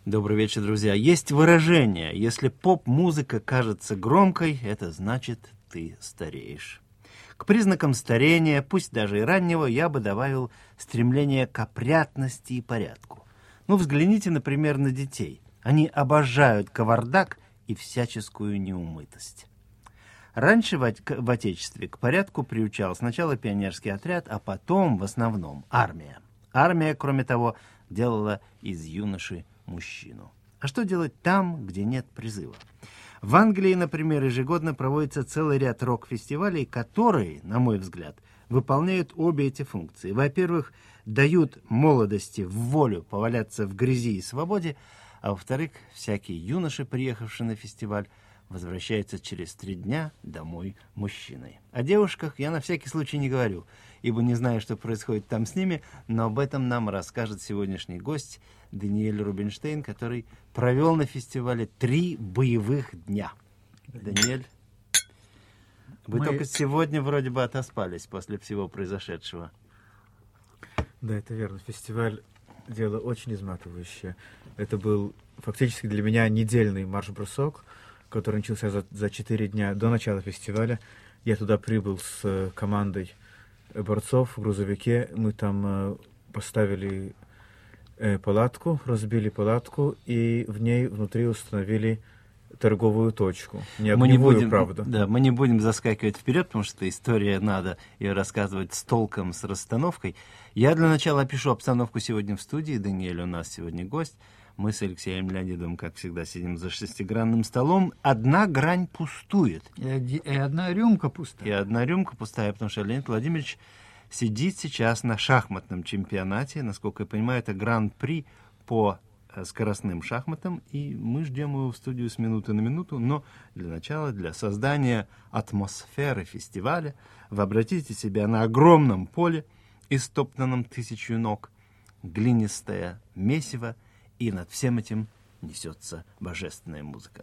Добрый вечер, друзья. Есть выражение: если поп-музыка кажется громкой, это значит, ты стареешь. К признакам старения, пусть даже и раннего, я бы добавил стремление к опрятности и порядку. Взгляните, например, на детей. Они обожают кавардак и всяческую неумытость. Раньше в Отечестве к порядку приучал сначала пионерский отряд, а потом, в основном, армия. Армия, кроме того, делала из юноши мужчину. А что делать там, где нет призыва? В Англии, например, ежегодно проводится целый ряд рок-фестивалей, которые, на мой взгляд, выполняют обе эти функции. Во-первых, дают молодости в волю поваляться в грязи и свободе, а во-вторых, всякий юноша, приехавший на фестиваль, возвращается через 3 дня домой мужчиной. О девушках я на всякий случай не говорю, ибо не знаю, что происходит там с ними, но об этом нам расскажет сегодняшний гость Даниэль Рубинштейн, который провел на фестивале 3 боевых дня. Даниэль, вы только сегодня вроде бы отоспались после всего произошедшего. Да, это верно. Фестиваль — дело очень изматывающее. Это был фактически для меня недельный марш-бросок, который начался за 4 дня до начала фестиваля. Я туда прибыл с командой борцов в грузовике. Мы там поставили палатку, разбили палатку, и в ней внутри установили торговую точку. Не огневую, правда. Да, мы не будем заскакивать вперед, потому что история надо ее рассказывать с толком, с расстановкой. Я для начала опишу обстановку сегодня в студии. Даниэль у нас сегодня гость. Мы с Алексеем Леонидовым, как всегда, сидим за шестигранным столом. Одна грань пустует. И одна рюмка пустая. И одна рюмка пустая, потому что Леонид Владимирович сидит сейчас на шахматном чемпионате. Насколько я понимаю, это гран-при по скоростным шахматам. И мы ждем его в студию с минуты на минуту. Но для начала, для создания атмосферы фестиваля, вы обратите себя на огромном поле, истоптанном 1000 ног, глинистое месиво, и над всем этим несется божественная музыка.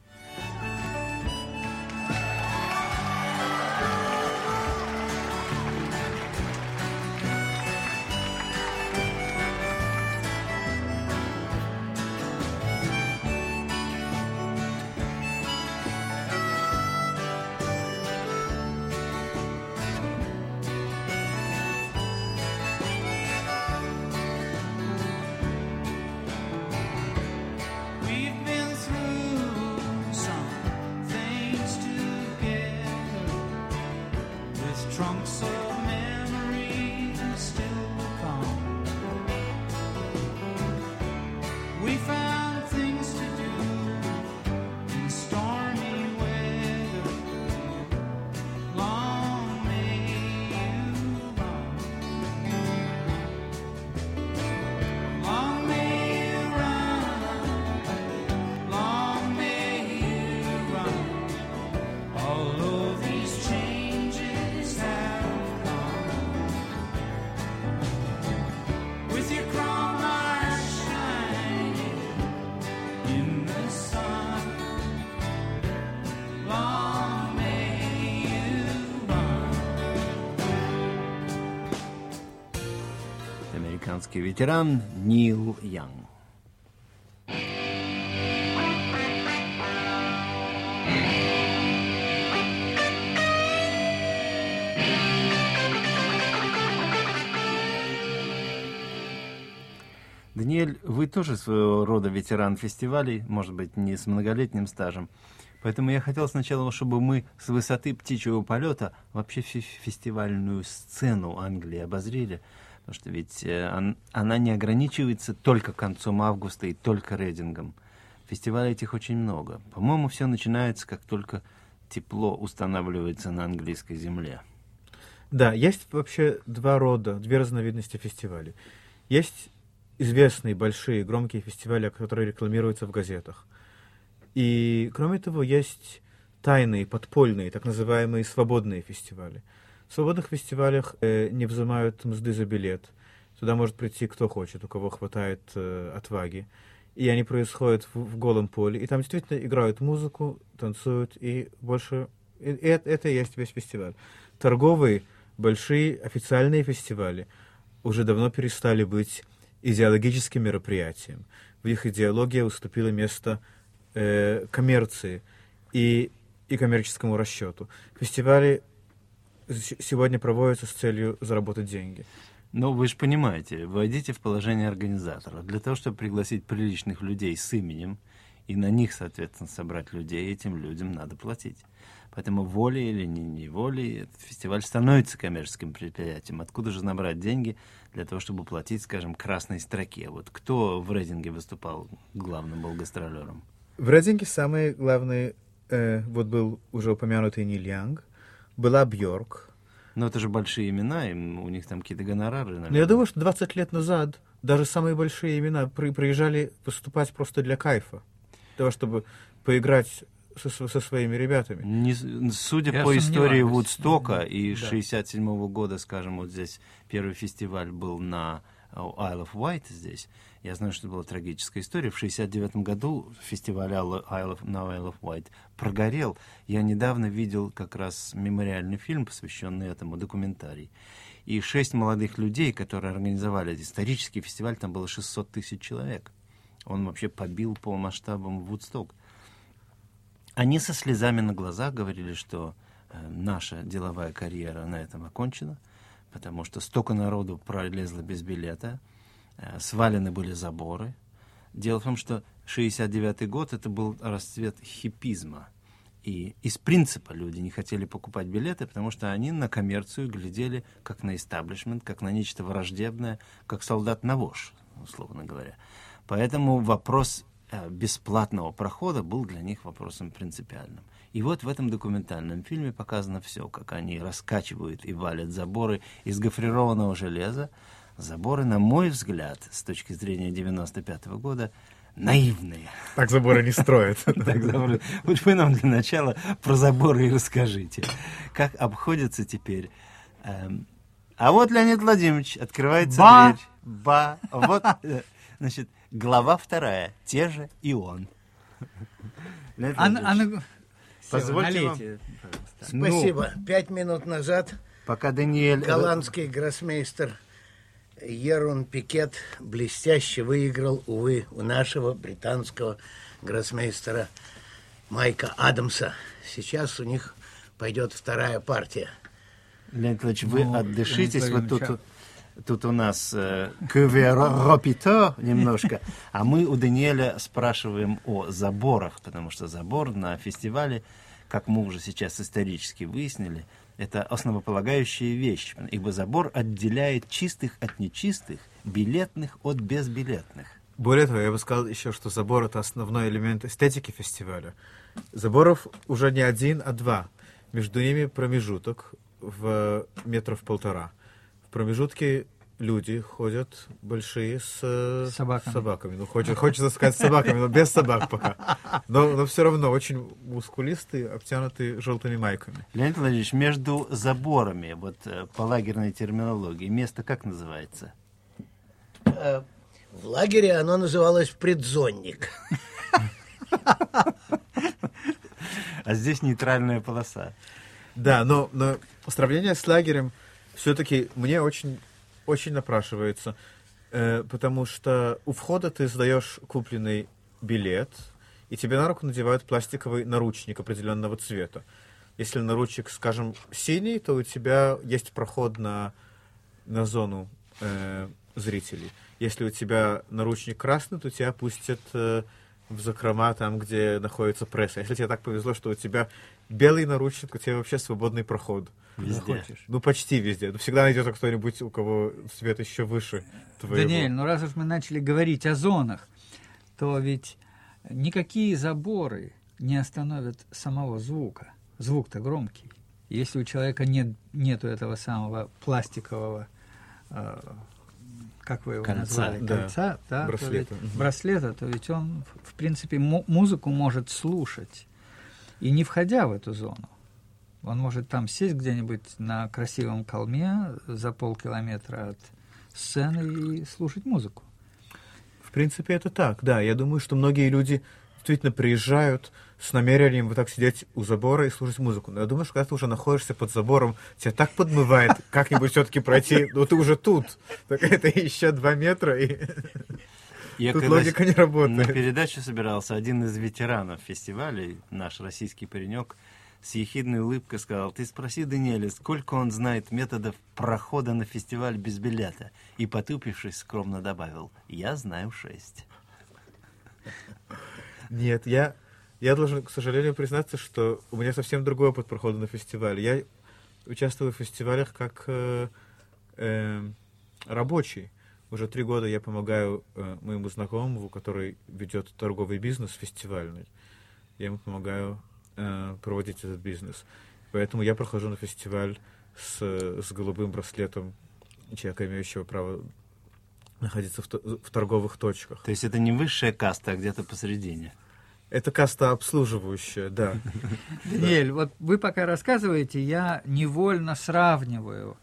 Trunks of memories still come. We found things to do in stormy weather. Long may you run. Long may you run. Long may you run. All of these changes have come. With your crown light shining in the sun. Long may you run. Американский ветеран Нил Янг. Даниэль, вы тоже своего рода ветеран фестивалей, может быть, не с многолетним стажем. Поэтому я хотел сначала, чтобы мы с высоты птичьего полета вообще всю фестивальную сцену Англии обозрели. Потому что ведь она не ограничивается только концом августа и только Рейдингом. Фестивалей этих очень много. По-моему, все начинается, как только тепло устанавливается на английской земле. Да, есть вообще 2 разновидности фестивалей. Есть известные, большие, громкие фестивали, которые рекламируются в газетах. И, кроме того, есть тайные, подпольные, так называемые свободные фестивали. В свободных фестивалях не взимают мзды за билет. Туда может прийти кто хочет, у кого хватает отваги. И они происходят в голом поле. И там действительно играют музыку, танцуют, и больше... это и есть весь фестиваль. Торговые, большие, официальные фестивали уже давно перестали быть идеологическим мероприятием. в их идеологии уступило место коммерции и коммерческому расчету. Фестивали сегодня проводятся с целью заработать деньги. Но вы же понимаете, войдите в положение организатора. Для того, чтобы пригласить приличных людей с именем и на них, соответственно, собрать людей, этим людям надо платить. Поэтому волей или не волей этот фестиваль становится коммерческим предприятием. Откуда же набрать деньги для того, чтобы платить, скажем, «Красной строке»? Вот кто в Рейдинге выступал главным, был гастролером? В Рейдинге самый главный, вот был уже упомянутый Нил Янг, была Бьорк. Но это же большие имена, и у них там какие-то гонорары, наверное. Но я думаю, что 20 лет назад даже самые большие имена приезжали выступать просто для кайфа. Для того, чтобы поиграть со своими ребятами. Судя Я по истории сомневаюсь. Вудстока и Да. 67-го года, скажем, вот здесь первый фестиваль был на Isle of Wight здесь. Я знаю, что была трагическая история. В 69 году фестиваль на Isle of Wight прогорел. Я недавно видел как раз мемориальный фильм, посвященный этому, документарий. И 6 молодых людей, которые организовали этот исторический фестиваль, там было 600 тысяч человек. Он вообще побил по масштабам Вудсток. Они со слезами на глазах говорили, что наша деловая карьера на этом окончена, потому что столько народу пролезло без билета, свалены были заборы. Дело в том, что 69-й год — это был расцвет хиппизма. И из принципа люди не хотели покупать билеты, потому что они на коммерцию глядели как на истаблишмент, как на нечто враждебное, как солдат на вож, условно говоря. Поэтому вопрос бесплатного прохода был для них вопросом принципиальным. И вот в этом документальном фильме показано все, как они раскачивают и валят заборы из гофрированного железа. Заборы, на мой взгляд, с точки зрения 95-го года, наивные. Так заборы не строят. Так, заборы. Вот вы нам для начала про заборы и расскажите. Как обходятся теперь. А вот Леонид Владимирович, открывается Ба! дверь. Вот, значит, глава 2, те же и он. Леонид Владимирович, позвольте вам. налейте, пожалуйста. Спасибо. 5 минут назад Пока Даниэль... голландский гроссмейстер Ерун Пикет блестяще выиграл, увы, у нашего британского гроссмейстера Майка Адамса. Сейчас у них пойдет вторая партия. Леонид Владимирович, вы Ну, отдышитесь. Леонид Вот Владимирович, тут у нас ропито немножко, а мы у Даниэля спрашиваем о заборах, потому что забор на фестивале, как мы уже сейчас исторически выяснили, это основополагающая вещь, ибо забор отделяет чистых от нечистых, билетных от безбилетных. Более того, я бы сказал еще, что забор — это основной элемент эстетики фестиваля. Заборов уже не один, а два. Между ними промежуток в метров 1,5. В промежутке люди ходят большие с Собаками. Ну, хочется сказать с собаками, но без собак пока. Но все равно очень мускулистые, обтянутые желтыми майками. Леонид Владимирович, между заборами, вот по лагерной терминологии, место как называется? В лагере оно называлось предзонник. А здесь нейтральная полоса. Да, но сравнение с лагерем все-таки мне очень напрашивается, потому что у входа ты сдаешь купленный билет, и тебе на руку надевают пластиковый наручник определенного цвета. Если наручник, скажем, синий, то у тебя есть проход на зону зрителей. Если у тебя наручник красный, то тебя пустят в закрома, там, где находится пресса. Если тебе так повезло, что у тебя белый наручник, у тебя вообще свободный проход. Везде. Ну, почти везде. Но всегда найдется кто-нибудь, у кого цвет еще выше твоего. Даниэль, ну раз уж мы начали говорить о зонах, то ведь никакие заборы не остановят самого звука. Звук-то громкий. Если у человека нету этого самого пластикового, как вы его Кольца. назвали? Да. Кольца, да, Браслета. то ведь, браслета, то ведь он, в принципе, музыку может слушать, и не входя в эту зону. Он может там сесть где-нибудь на красивом холме за полкилометра от сцены и слушать музыку. В принципе, это так, да. Я думаю, что многие люди действительно приезжают с намерением вот так сидеть у забора и слушать музыку. Но я думаю, что когда ты уже находишься под забором, тебя так подмывает как-нибудь все-таки пройти, но ты уже тут. Так это еще 2 метра. Я Тут когда логика не на работает. передачу собирался, один из ветеранов фестивалей, наш российский паренек, с ехидной улыбкой сказал: ты спроси Даниэля, сколько он знает методов прохода на фестиваль без билета. И, потупившись, скромно добавил: я знаю 6. Нет, я должен, к сожалению, признаться, что у меня совсем другой опыт прохода на фестивале. Я участвую в фестивалях как рабочий. Уже 3 года я помогаю моему знакомому, который ведет торговый бизнес фестивальный. Я ему помогаю проводить этот бизнес. Поэтому я прохожу на фестиваль с голубым браслетом человека, имеющего право находиться в торговых точках. То есть это не высшая каста, а где-то посередине. Это каста обслуживающая, да. Даниэль, вот вы пока рассказываете, я невольно сравниваю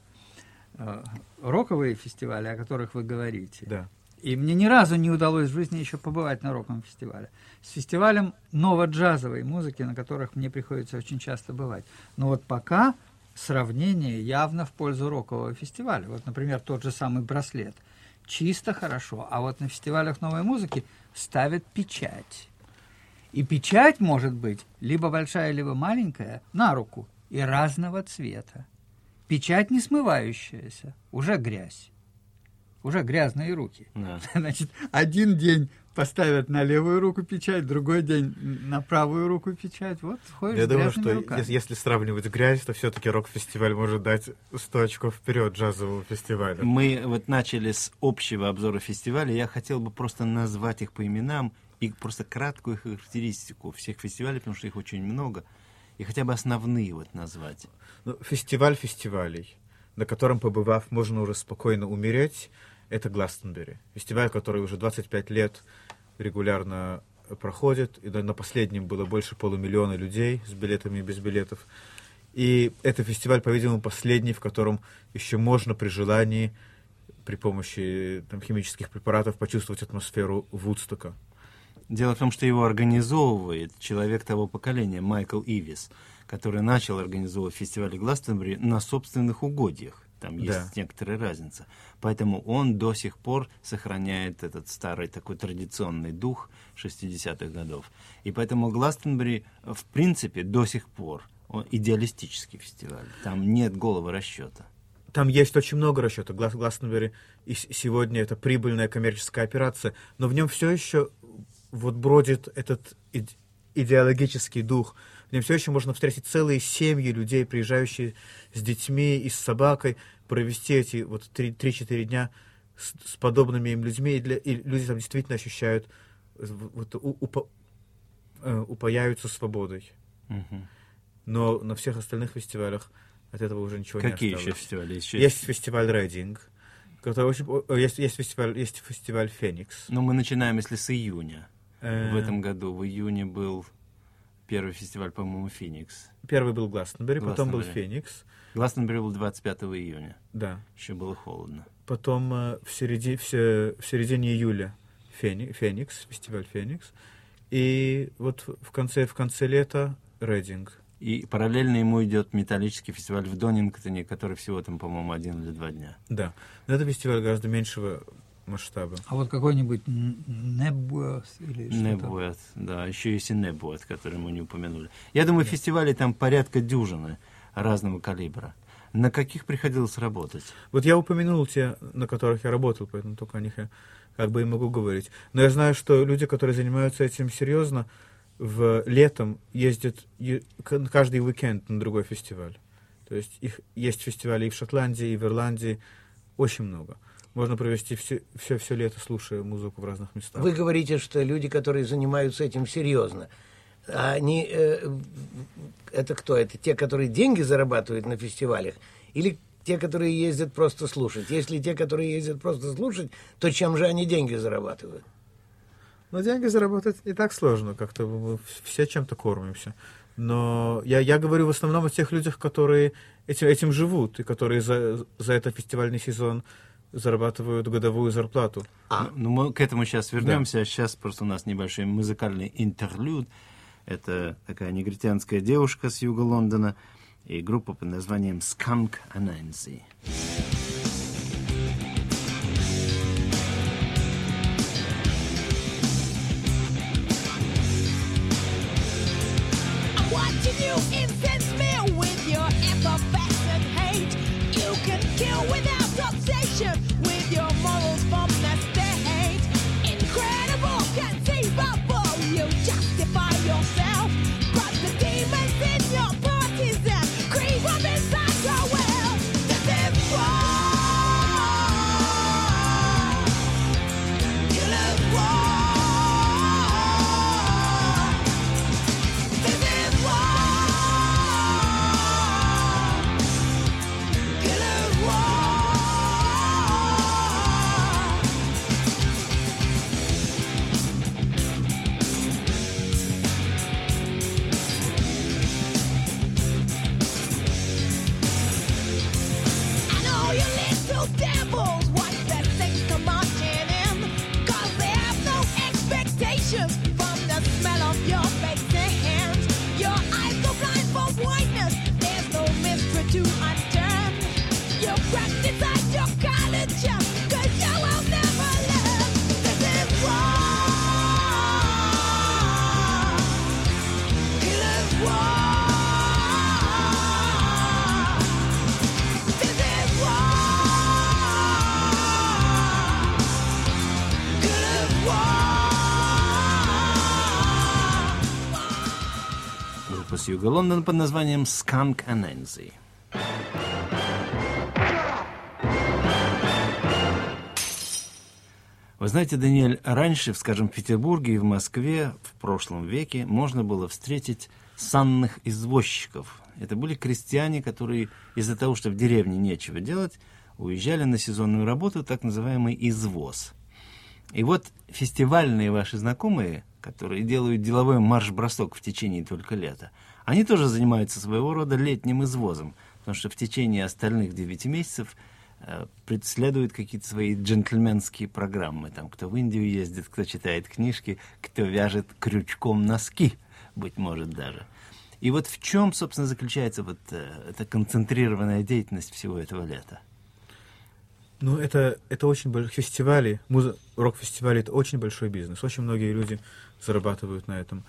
роковые фестивали, о которых вы говорите. Да. И мне ни разу не удалось в жизни еще побывать на роковом фестивале. С фестивалем ново-джазовой музыки, на которых мне приходится очень часто бывать. Но вот пока сравнение явно в пользу рокового фестиваля. Вот, например, тот же самый браслет. Чисто хорошо. А вот на фестивалях новой музыки ставят печать. И печать может быть либо большая, либо маленькая, на руку, и разного цвета. Печать не смывающаяся, уже грязь. Уже грязные руки. Да. Значит, один день поставят на левую руку печать, другой день на правую руку печать. Вот ходишь Я с думаю, грязными что руками. если сравнивать грязь, то все-таки рок-фестиваль может дать 100 очков вперед джазового фестиваля. Мы вот начали с общего обзора фестиваля. Я хотел бы просто назвать их по именам и просто краткую характеристику всех фестивалей, потому что их очень много. И хотя бы основные вот назвать. Ну, фестиваль фестивалей, на котором, побывав, можно уже спокойно умереть, это Гластонбери. Фестиваль, который уже 25 лет регулярно проходит. И на последнем было больше 500 000 людей с билетами и без билетов. И это фестиваль, по-видимому, последний, в котором еще можно при желании, при помощи химических препаратов, почувствовать атмосферу Вудстока. Дело в том, что его организовывает человек того поколения, Майкл Ивис, который начал организовывать фестиваль Гластонбери на собственных угодьях. Там есть некоторая разница. Поэтому он до сих пор сохраняет этот старый такой традиционный дух 60-х годов. И поэтому Гластонбери, в принципе, до сих пор идеалистический фестиваль. Там нет голого расчета. Там есть очень много расчетов. Гластонбери и сегодня это прибыльная коммерческая операция, но в нем все еще вот бродит этот идеологический дух. В нем все еще можно встретить целые семьи людей, приезжающие с детьми и с собакой, провести эти вот 3-4 дня с подобными им людьми, и люди там действительно ощущают, упаяются свободой. Угу. Но на всех остальных фестивалях от этого уже ничего Какие не осталось. еще фестивали? Есть фестиваль Рейдинг, который есть фестиваль Феникс. Ну, мы начинаем, если с июня. В этом году, в июне, был первый фестиваль, по-моему, «Феникс». Первый был Гластонбери, потом был Гластонбери. Феникс. Гластонбери был 25 июня. Да. Еще было холодно. Потом в середине июля Феникс, фестиваль Феникс. И вот в конце лета Рейдинг. И параллельно ему идет металлический фестиваль в Донингтоне, который всего там, по-моему, 1 или 2 дня. Да. Но это фестиваль гораздо меньшего масштаба. А вот какой-нибудь Небуэс или что-то? Небуэт, да, еще есть и Небуэт, который мы не упомянули. Я думаю, фестивалей там порядка дюжины разного калибра. На каких приходилось работать? Вот я упомянул те, на которых я работал, поэтому только о них я как бы и могу говорить. Но я знаю, что люди, которые занимаются этим серьезно, летом ездят каждый уикенд на другой фестиваль. То есть есть фестивали и в Шотландии, и в Ирландии. Очень много. Можно провести все лето, слушая музыку в разных местах. Вы говорите, что люди, которые занимаются этим серьезно, они, это кто? Это те, которые деньги зарабатывают на фестивалях? Или те, которые ездят просто слушать? Если те, которые ездят просто слушать, то чем же они деньги зарабатывают? Но деньги заработать не так сложно, как-то мы все чем-то кормимся. Но я говорю в основном о тех людях, которые этим живут, и которые за этот фестивальный сезон зарабатывают годовую зарплату. Ну, мы к этому сейчас вернемся. Да. Сейчас просто у нас небольшой музыкальный интерлюд. Это такая негритянская девушка с юга Лондона и группа под названием Skunk Anansi. those devils watch their saints come marching in, 'cause they have no expectations from the smell of your face and hands. Your eyes go blind for whiteness, there's no mystery to unturn. You practice at your college, 'cause you will never learn. This is war. Killer's war. This is war. Killer's war. Группа с юга Лондона под названием Skunk Anansi. Вы знаете, Даниэль, раньше, скажем, в Петербурге и в Москве в прошлом веке можно было встретить санных извозчиков. Это были крестьяне, которые из-за того, что в деревне нечего делать, уезжали на сезонную работу, так называемый извоз. И вот фестивальные ваши знакомые, которые делают деловой марш-бросок в течение только лета, они тоже занимаются своего рода летним извозом, потому что в течение остальных 9 месяцев преследуют какие-то свои джентльменские программы. Там кто в Индию ездит, кто читает книжки, кто вяжет крючком носки, быть может, даже. И вот в чем, собственно, заключается вот эта концентрированная деятельность всего этого лета? Ну, это очень большой фестивали, рок-фестивали — это очень большой бизнес. Очень многие люди зарабатывают на этом.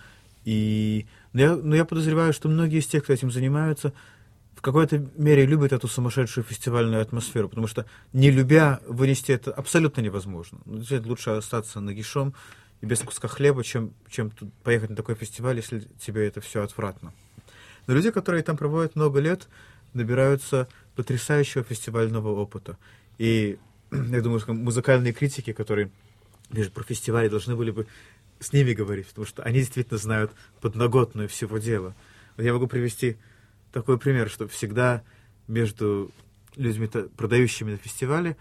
Но я подозреваю, что многие из тех, кто этим занимаются, в какой-то мере любят эту сумасшедшую фестивальную атмосферу, потому что, не любя, вынести это абсолютно невозможно. Лучше остаться нагишом и без куска хлеба, чем тут поехать на такой фестиваль, если тебе это все отвратно. Но люди, которые там проводят много лет, набираются потрясающего фестивального опыта. И я думаю, что музыкальные критики, которые пишут про фестивали, должны были бы с ними говорить, потому что они действительно знают подноготную всего дела. Вот я могу привести такой пример, что всегда между людьми, продающими на фестивале,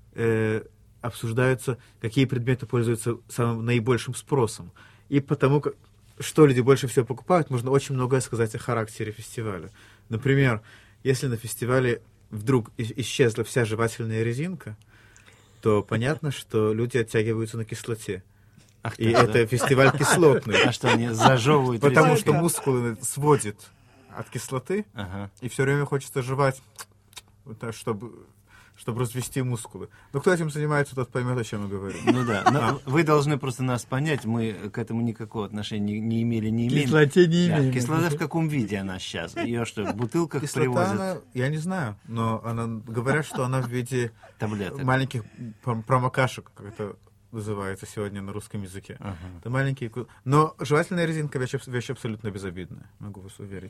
обсуждаются, какие предметы пользуются самым наибольшим спросом. И потому, что люди больше всего покупают, можно очень многое сказать о характере фестиваля. Например, если на фестивале вдруг исчезла вся жевательная резинка, то понятно, что люди оттягиваются на кислоте. И это фестиваль кислотный. А что, они зажевывают Потому резинку? что мускулы сводит от кислоты, Ага. и все время хочется жевать, вот так, чтобы развести мускулы. Но кто этим занимается, тот поймет, о чем я говорю. Ну да, но вы должны просто нас понять, мы к этому никакого отношения не имели, не имеем. Кислоте не Да, имеем. кислота в каком виде она сейчас? Ее что, в бутылках Кислота, привозят? я не знаю, но говорят, что она в виде Таблеток. маленьких промокашек, как это называется сегодня на русском языке. Ага. Это маленькие... Но жевательная резинка вещь абсолютно безобидная, могу вас уверить.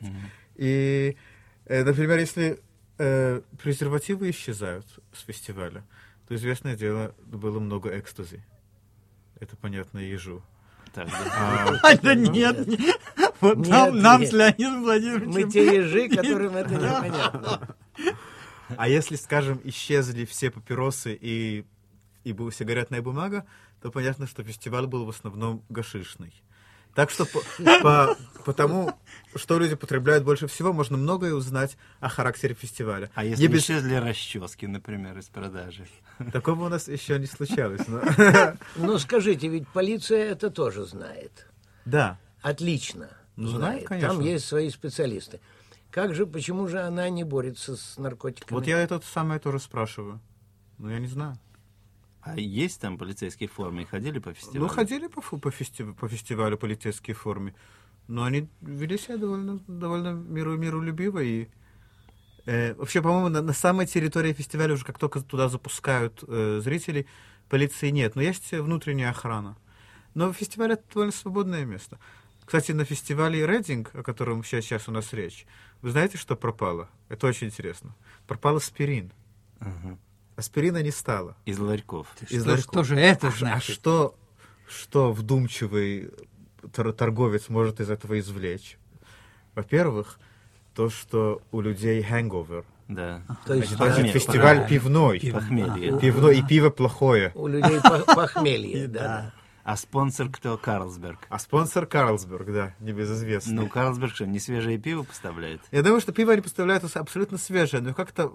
И, например, если презервативы исчезают с фестиваля, то, известное дело, было много экстази. Это понятно ежу. Так, да. Да нет, вот Нет, нам нет. с Леонидом Владимировичем... Мы те ежи, которым это непонятно. А если, скажем, исчезли все папиросы и сигаретная бумага, то понятно, что фестиваль был в основном гашишный. Так что потому, что люди потребляют больше всего, можно многое узнать о характере фестиваля. А если Не без- исчезли расчески, например, из продажи? Такого у нас еще не случалось. но- Ну, скажите, ведь полиция это тоже знает. Да. Отлично Ну, знает. знает, конечно. Там есть свои специалисты. Почему же она не борется с наркотиками? Вот я это самое тоже спрашиваю. Но я не знаю. А есть там полицейские формы? И ходили по фестивалю? Ну, ходили по фестивалю полицейские формы, но они вели себя довольно миролюбиво. И, вообще, по-моему, на самой территории фестиваля, уже как только туда запускают зрителей, полиции нет, но есть внутренняя охрана. Но фестиваль — это довольно свободное место. Кстати, на фестивале Reading, о котором сейчас у нас речь, вы знаете, что пропало? Это очень интересно. Пропал аспирин. Ага. Аспирина не стало. Из ларьков. Из Что ларьков. же это А значит? что вдумчивый торговец может из этого извлечь? Во-первых, то, что у людей hangover. Да. То есть Значит, фестиваль пивной. Похмелье. Пивной, и пиво плохое. у людей похмелье. Да. А спонсор кто? Карлсберг. А спонсор Карлсберг, да, небезызвестный. Ну, Карлсберг что, не свежее пиво поставляет? Я думаю, что пиво они поставляют абсолютно свежее, но как-то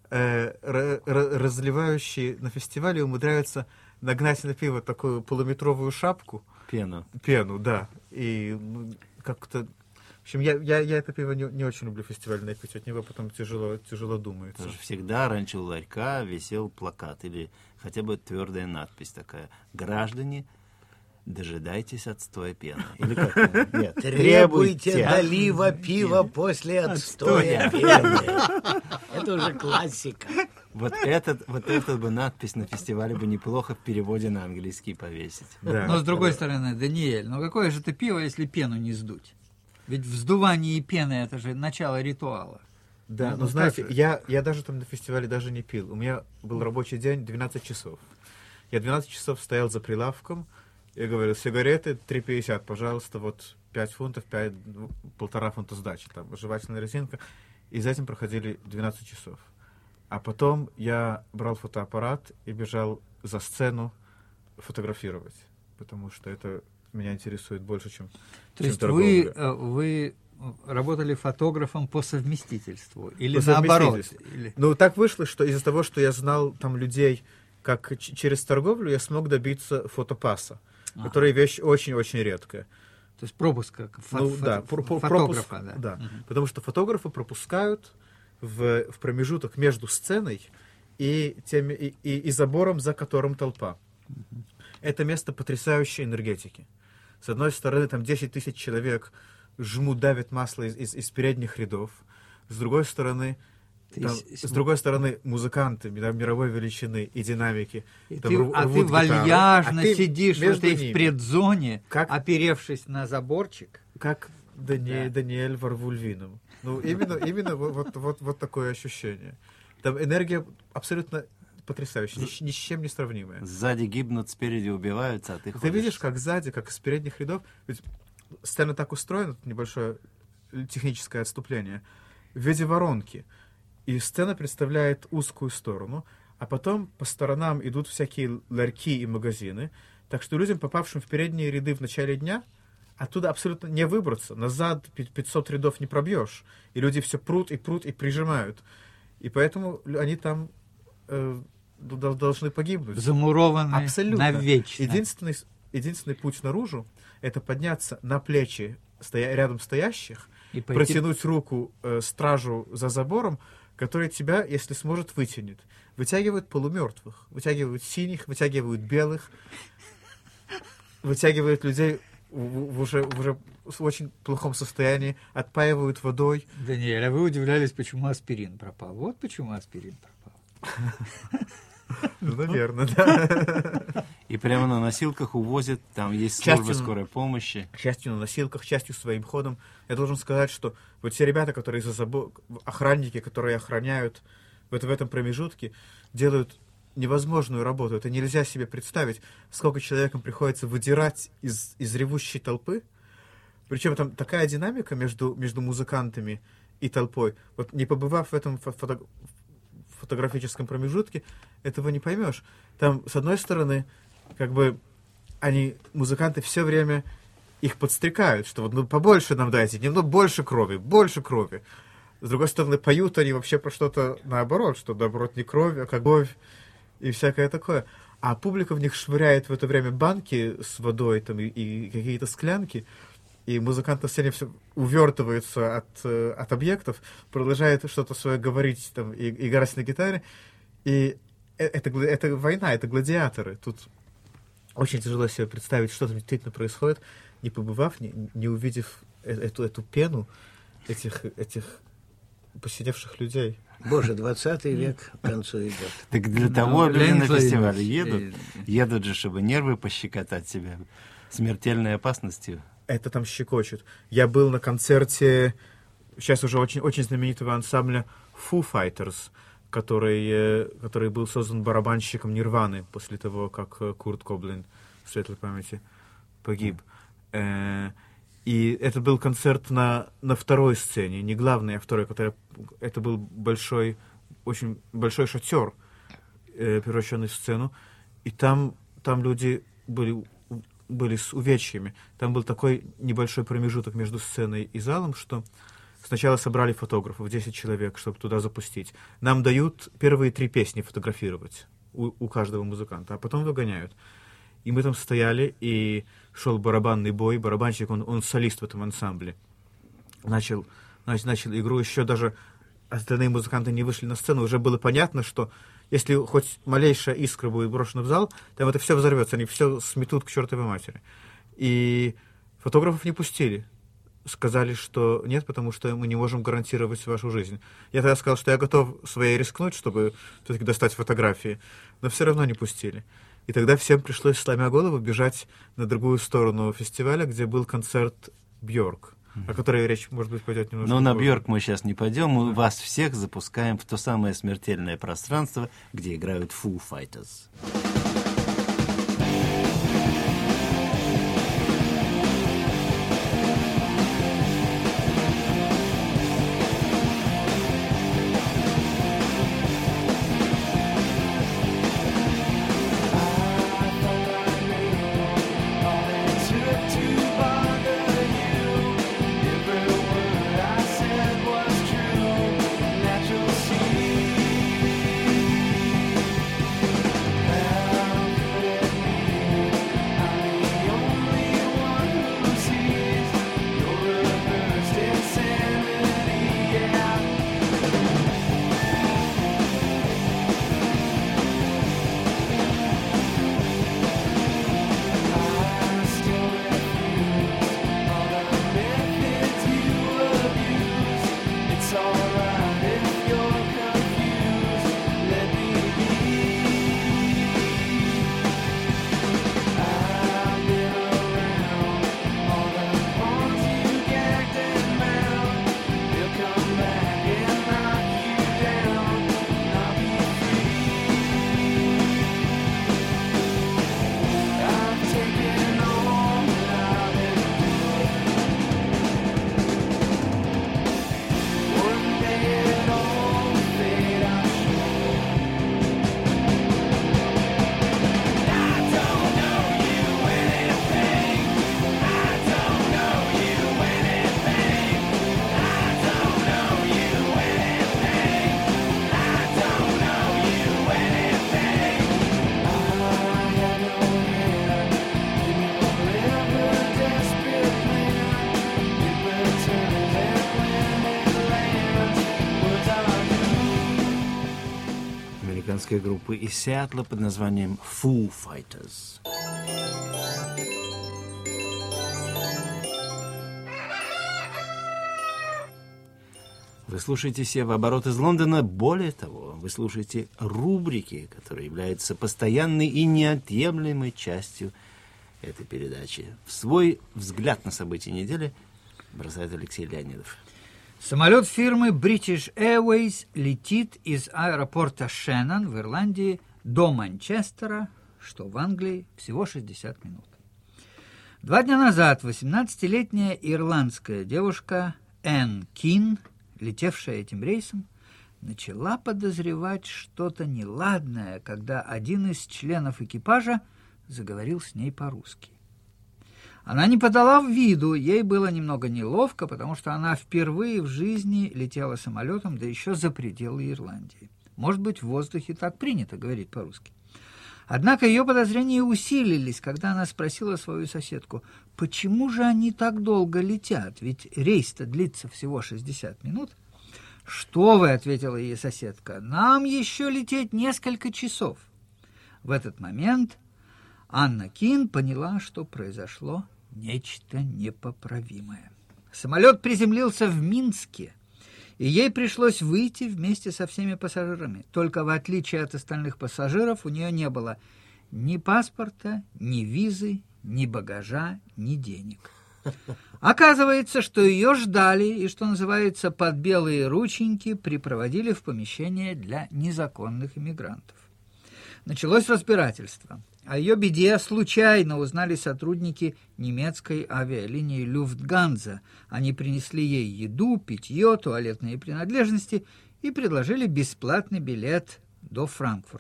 разливающие на фестивале умудряются нагнать на пиво такую полуметровую шапку, пену, да, и как-то... В общем, я это пиво не очень люблю фестивальное пить, от него потом тяжело думается. Потому что всегда раньше у ларька висел плакат или хотя бы твердая надпись такая: «Граждане, дожидайтесь отстоя пены». Или как? Нет, Требуйте долива пива после отстоя пены. Это уже классика. Вот этот бы надпись на фестивале бы неплохо в переводе на английский повесить. Да. Но с другой стороны, Даниэль, ну какое же это пиво, если пену не сдуть? Ведь вздувание пены — это же начало ритуала. Да, Ну, но знаете, как же? я даже там на фестивале даже не пил. У меня был рабочий день 12 часов. Я 12 часов стоял за прилавком, я говорил: сигареты 3,50, пожалуйста, вот 5 фунтов, 1,5 фунта сдачи, там, жевательная резинка. И за этим проходили 12 часов. А потом я брал фотоаппарат и бежал за сцену фотографировать, потому что это меня интересует больше, чем То есть торговля. вы работали фотографом по совместительству? Или По наоборот? совместительству. Или... Ну, так вышло, что из-за того, что я знал там людей, как через торговлю, я смог добиться фотопаса, который вещь очень-очень редкая. То есть пропуска Пропуск, фотографа, да. да. Мгм. Потому что фотографы пропускают в промежуток между сценой и забором, за которым толпа. Это место потрясающей энергетики. С одной стороны, там 10 тысяч человек жмут, давят масло из передних рядов. С другой стороны, музыканты мировой величины и динамики. И там ты рвут гитары. вальяжно А ты сидишь в между этой ними. предзоне, Как- оперевшись на заборчик. Как Даниэль во рву львином. Ну, именно вот такое ощущение. Там энергия абсолютно потрясающая, ни с чем не сравнимая. Сзади гибнут, спереди убиваются, а ты Ты ходишь. видишь, как сзади, как из передних рядов, ведь сцена так устроена, тут небольшое техническое отступление, в виде воронки. И сцена представляет узкую сторону, а потом по сторонам идут всякие ларьки и магазины, так что людям, попавшим в передние ряды в начале дня, оттуда абсолютно не выбраться, назад 500 рядов не пробьешь, и люди все прут и прижимают. И поэтому они там должны погибнуть. Замурованы Абсолютно. навечно. Единственный путь наружу — это подняться на плечи рядом стоящих, И пойти- протянуть руку стражу за забором, который тебя, если сможет, вытянет. Вытягивают полумертвых, вытягивают синих, вытягивают белых, вытягивают людей в уже в очень плохом состоянии, отпаивают водой. Даниэль, а вы удивлялись, почему аспирин пропал? Вот почему аспирин пропал. Ну, наверное, да. И прямо на носилках увозят, там есть Частью- служба скорой помощи. Частью на носилках, частью своим ходом. Я должен сказать, что вот те ребята, которые охранники, которые охраняют в этом промежутке, делают невозможную работу. Это нельзя себе представить, сколько человекам приходится выдирать из ревущей толпы. Причем там такая динамика между музыкантами и толпой. Вот не побывав в этом фотографическом промежутке, этого не поймешь. Там, с одной стороны, как бы музыканты все время их подстрекают, что вот, ну, побольше нам дайте, немного больше крови. С другой стороны, поют они вообще про что-то наоборот, что, наоборот, не кровь, а как любовь и всякое такое. А публика в них швыряет в это время банки с водой там, и какие-то склянки, и музыкант на сцене все увертывается от объектов, продолжает что-то свое говорить там, и играть на гитаре. И это война, это гладиаторы. Тут очень тяжело себе представить, что там действительно происходит, не побывав, не увидев эту пену этих посидевших людей. Боже, 20 век к концу идет. Так для того люди Леонид на фестивале Владимирович, едут же, чтобы нервы пощекотать себя смертельной опасностью. Это там щекочет. Я был на концерте сейчас уже очень, очень знаменитого ансамбля Foo Fighters, который был создан барабанщиком Нирваны после того, как Курт Коблин в светлой памяти погиб. И это был концерт на второй сцене, не главной, а второй, это был очень большой шатер, превращенный в сцену, и там люди были с увечьями. Там был такой небольшой промежуток между сценой и залом, что Сначала собрали фотографов, 10 человек, чтобы туда запустить. Нам дают первые 3 песни фотографировать у каждого музыканта, а потом выгоняют. И мы там стояли, и шел барабанный бой. Барабанщик, он солист в этом ансамбле. Начал игру, еще даже остальные музыканты не вышли на сцену. Уже было понятно, что если хоть малейшая искра будет брошена в зал, там это все взорвется, они все сметут к чертовой матери. И фотографов не пустили. Сказали, что нет, потому что мы не можем гарантировать вашу жизнь. Я тогда сказал, что я готов своей рискнуть, чтобы все-таки достать фотографии, но все равно не пустили. И тогда всем пришлось, сломя голову, бежать на другую сторону фестиваля, где был концерт Бьорк, о которой речь, может быть, пойдет немножко. Но на позже. Бьорк мы сейчас не пойдем, мы вас всех запускаем в то самое смертельное пространство, где играют Foo Fighters. Группы из Сиэтла под названием Foo Fighters. Вы слушаете «Севооборот» из Лондона. Более того, вы слушаете рубрики, которые являются постоянной и неотъемлемой частью этой передачи. В свой взгляд на события недели бросает Алексей Леонидов. Самолет фирмы British Airways летит из аэропорта Шеннон в Ирландии до Манчестера, что в Англии всего 60 минут. 2 дня назад 18-летняя ирландская девушка Энн Кин, летевшая этим рейсом, начала подозревать что-то неладное, когда один из членов экипажа заговорил с ней по-русски. Она не подала виду, ей было немного неловко, потому что она впервые в жизни летела самолетом, да еще за пределы Ирландии. Может быть, в воздухе так принято говорить по-русски. Однако ее подозрения усилились, когда она спросила свою соседку, почему же они так долго летят, ведь рейс-то длится всего 60 минут. «Что вы?» — ответила ей соседка, «нам еще лететь несколько часов». В этот момент Анна Кин поняла, что произошло нечто непоправимое. Самолет приземлился в Минске, и ей пришлось выйти вместе со всеми пассажирами. Только в отличие от остальных пассажиров у нее не было ни паспорта, ни визы, ни багажа, ни денег. Оказывается, что ее ждали и, что называется, под белые рученьки припроводили в помещение для незаконных иммигрантов. Началось разбирательство. О ее беде случайно узнали сотрудники немецкой авиалинии «Люфтганза». Они принесли ей еду, питье, туалетные принадлежности и предложили бесплатный билет до Франкфурта.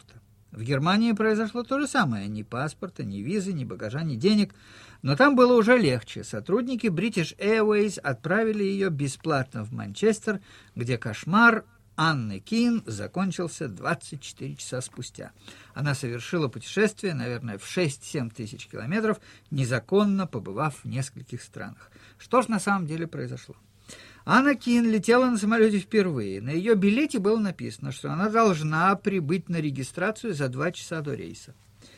В Германии произошло то же самое. Ни паспорта, ни визы, ни багажа, ни денег. Но там было уже легче. Сотрудники British Airways отправили ее бесплатно в Манчестер, где кошмар Анны Кин закончился 24 часа спустя. Она совершила путешествие, наверное, в 6-7 тысяч километров, незаконно побывав в нескольких странах. Что ж на самом деле произошло? Анна Кин летела на самолете впервые. На ее билете было написано, что она должна прибыть на регистрацию за 2 часа до рейса.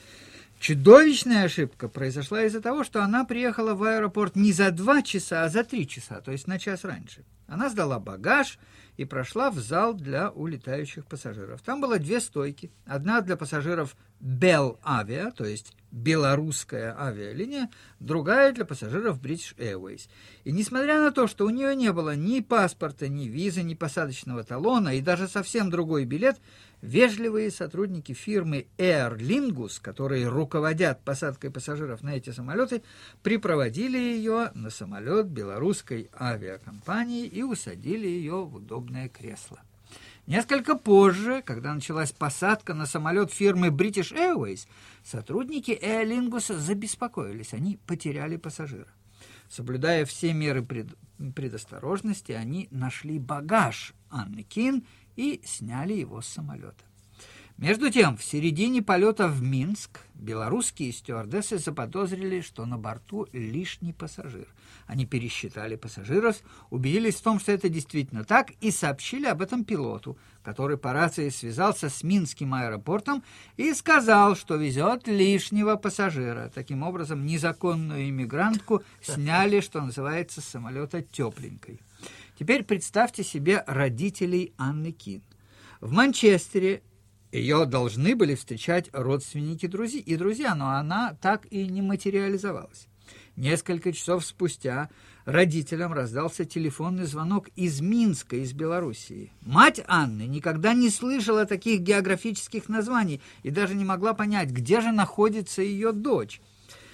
Чудовищная ошибка произошла из-за того, что она приехала в аэропорт не за 2 часа, а за 3 часа, то есть на час раньше. Она сдала багаж и прошла в зал для улетающих пассажиров. Там было 2 стойки. Одна для пассажиров Bell Avia, то есть белорусская авиалиния, другая для пассажиров British Airways. И несмотря на то, что у нее не было ни паспорта, ни визы, ни посадочного талона и даже совсем другой билет, вежливые сотрудники фирмы Aer Lingus, которые руководят посадкой пассажиров на эти самолеты, припроводили ее на самолет белорусской авиакомпании и усадили ее в удобное кресло. Несколько позже, когда началась посадка на самолет фирмы British Airways, сотрудники Aer Lingus забеспокоились, они потеряли пассажира. Соблюдая все меры предосторожности, они нашли багаж Анны Кин и сняли его с самолета. Между тем, в середине полета в Минск белорусские стюардессы заподозрили, что на борту лишний пассажир. Они пересчитали пассажиров, убедились в том, что это действительно так, и сообщили об этом пилоту, который по рации связался с Минским аэропортом и сказал, что везет лишнего пассажира. Таким образом, незаконную иммигрантку сняли, что называется, с самолета тепленькой. Теперь представьте себе родителей Анны Кин. В Манчестере ее должны были встречать родственники и друзья, но она так и не материализовалась. Несколько часов спустя родителям раздался телефонный звонок из Минска, из Белоруссии. Мать Анны никогда не слышала таких географических названий и даже не могла понять, где же находится ее дочь.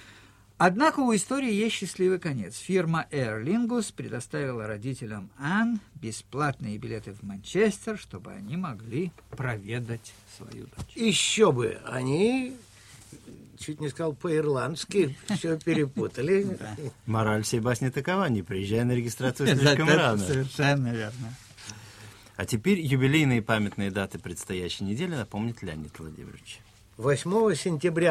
Однако у истории есть счастливый конец. Фирма Aer Lingus предоставила родителям Ан бесплатные билеты в Манчестер, чтобы они могли проведать свою дочь. Еще бы, они, чуть не сказал по-ирландски, все перепутали. Мораль всей басни такова: не приезжай на регистрацию слишком рано. Совершенно верно. А теперь юбилейные памятные даты предстоящей недели напомнит Леонид Владимирович. 8 сентября